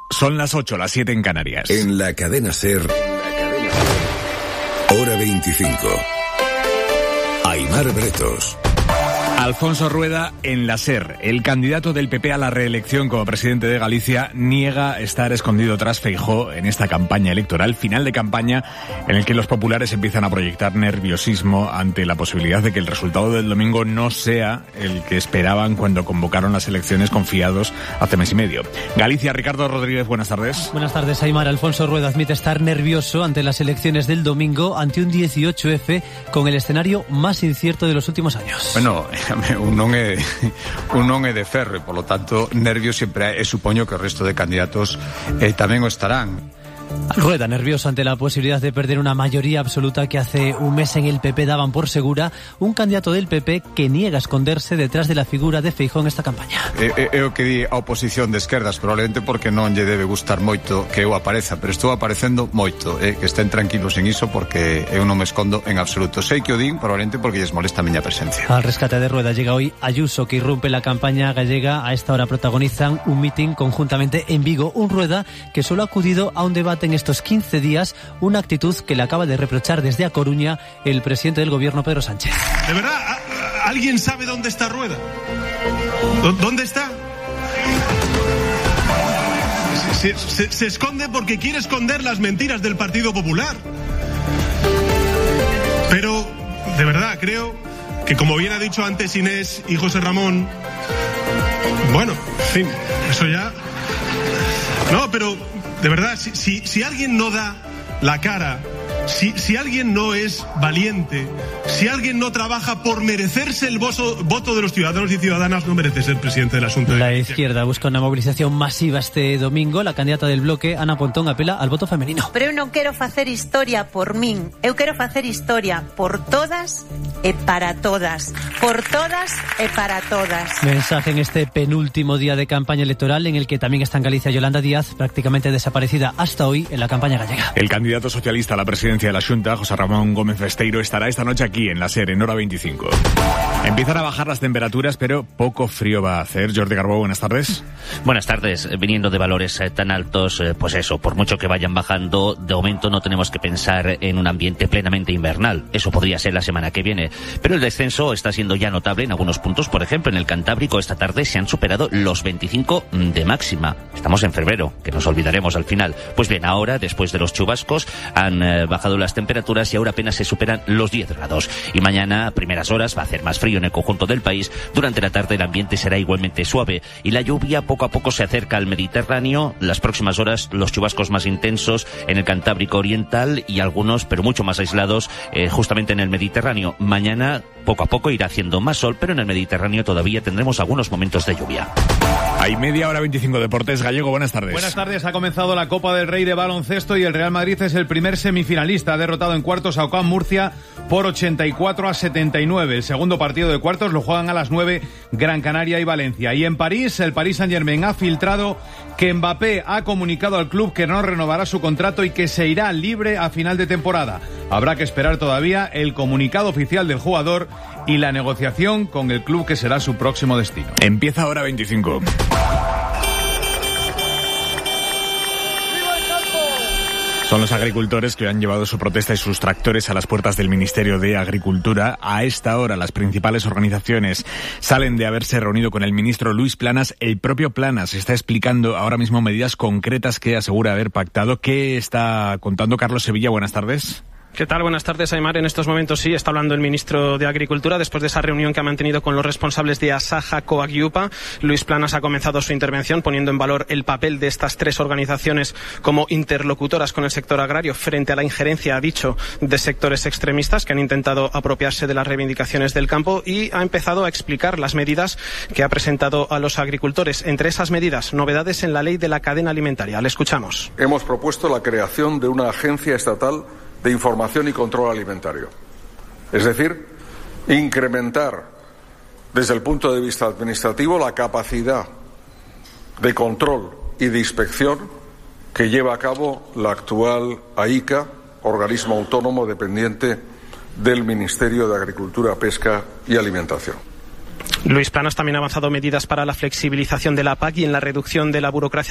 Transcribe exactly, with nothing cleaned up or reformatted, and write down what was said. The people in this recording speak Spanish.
Son las ocho, las siete en Canarias. En la cadena SER, hora veinticinco. Aimar Bretos. Alfonso Rueda en la SER. El candidato del P P a la reelección como presidente de Galicia niega estar escondido tras Feijóo en esta campaña electoral, final de campaña en el que los populares empiezan a proyectar nerviosismo ante la posibilidad de que el resultado del domingo no sea el que esperaban cuando convocaron las elecciones confiados hace mes y medio. Galicia, Ricardo Rodríguez, buenas tardes. Buenas tardes, Aimar. Alfonso Rueda admite estar nervioso ante las elecciones del domingo, ante un dieciocho efe con el escenario más incierto de los últimos años. Bueno, un non é un non é de ferro, e polo tanto nervios sempre é, e supoño que o resto de candidatos eh, tamén o estarán. Rueda nervioso ante la posibilidad de perder una mayoría absoluta que hace un mes en el P P daban por segura, un candidato del P P que niega esconderse detrás de la figura de Feijóo en esta campaña. É, é o que di a oposición de esquerdas, probablemente porque non lle debe gustar moito que eu apareza, pero estou aparecendo moito, eh, que estén tranquilos en iso porque eu non me escondo en absoluto. Sei que o din, probablemente porque lles molesta a miña presencia. Al rescate de Rueda llega hoy Ayuso, que irrumpe la campaña gallega. A esta hora protagonizan un mitin conjuntamente en Vigo, un Rueda que solo ha acudido a un debate en estos quince días, una actitud que le acaba de reprochar desde A Coruña el presidente del gobierno, Pedro Sánchez. ¿De verdad? ¿Alguien sabe dónde está Rueda? ¿Dónde está? Se, se, se esconde porque quiere esconder las mentiras del Partido Popular. Pero, de verdad, creo que, como bien ha dicho antes Inés y José Ramón, bueno, en fin, eso ya... No, pero... De verdad, si, si, si alguien no da la cara, si, si alguien no es valiente, si alguien no trabaja por merecerse el voto, voto de los ciudadanos y ciudadanas, no merece ser presidente del asunto. La izquierda busca una movilización masiva este domingo. La candidata del bloque, Ana Pontón, apela al voto femenino. Pero eu non quero facer historia por min, eu quero facer historia por todas e para todas, por todas e para todas. Mensaje en este penúltimo día de campaña electoral, en el que también está en Galicia Yolanda Díaz, prácticamente desaparecida hasta hoy en la campaña gallega. El candidato socialista a la presidencia de la Xunta, José Ramón Gómez Besteiro, estará esta noche aquí en la SER, en hora veinticinco. Empiezan a bajar las temperaturas, pero poco frío va a hacer. Jordi Carbó, buenas tardes. Buenas tardes. Viniendo de valores eh, tan altos, eh, pues eso, por mucho que vayan bajando, de momento no tenemos que pensar en un ambiente plenamente invernal. Eso podría ser la semana que viene. Pero el descenso está siendo ya notable en algunos puntos. Por ejemplo, en el Cantábrico esta tarde se han superado los veinticinco de máxima. Estamos en febrero, que nos olvidaremos al final. Pues bien, ahora, después de los chubascos, han eh, bajado las temperaturas y ahora apenas se superan los diez grados. Y mañana, a primeras horas, va a hacer más frío en el conjunto del país. Durante la tarde el ambiente será igualmente suave y la lluvia poco a poco se acerca al Mediterráneo. Las próximas horas los chubascos más intensos en el Cantábrico Oriental y algunos, pero mucho más aislados, eh, justamente en el Mediterráneo. Mañana poco a poco irá haciendo más sol, pero en el Mediterráneo todavía tendremos algunos momentos de lluvia. Hay media hora veinticinco Deportes. Gallego, buenas tardes. Buenas tardes. Ha comenzado la Copa del Rey de baloncesto y el Real Madrid es el primer semifinalista. Ha derrotado en cuartos a Ocam Murcia por ochenta y cuatro a setenta y nueve. El segundo partido de cuartos lo juegan a las nueve Gran Canaria y Valencia. Y en París, el Paris Saint-Germain ha filtrado que Mbappé ha comunicado al club que no renovará su contrato y que se irá libre a final de temporada. Habrá que esperar todavía el comunicado oficial del jugador y la negociación con el club que será su próximo destino. Empieza ahora veinticinco. Son los agricultores que han llevado su protesta y sus tractores a las puertas del Ministerio de Agricultura. A esta hora, las principales organizaciones salen de haberse reunido con el ministro Luis Planas. El propio Planas está explicando ahora mismo medidas concretas que asegura haber pactado. ¿Qué está contando Carlos Sevilla? Buenas tardes. ¿Qué tal? Buenas tardes, Aimar. En estos momentos sí está hablando el ministro de Agricultura después de esa reunión que ha mantenido con los responsables de Asaja, Coag y U P A. Luis Planas ha comenzado su intervención poniendo en valor el papel de estas tres organizaciones como interlocutoras con el sector agrario frente a la injerencia, ha dicho, de sectores extremistas que han intentado apropiarse de las reivindicaciones del campo, y ha empezado a explicar las medidas que ha presentado a los agricultores. Entre esas medidas, novedades en la ley de la cadena alimentaria. Le escuchamos. Hemos propuesto la creación de una agencia estatal de información y control alimentario. Es decir, incrementar desde el punto de vista administrativo la capacidad de control y de inspección que lleva a cabo la actual AICA, organismo autónomo dependiente del Ministerio de Agricultura, Pesca y Alimentación. Luis Planas también ha avanzado medidas para la flexibilización de la P A C y en la reducción de la burocracia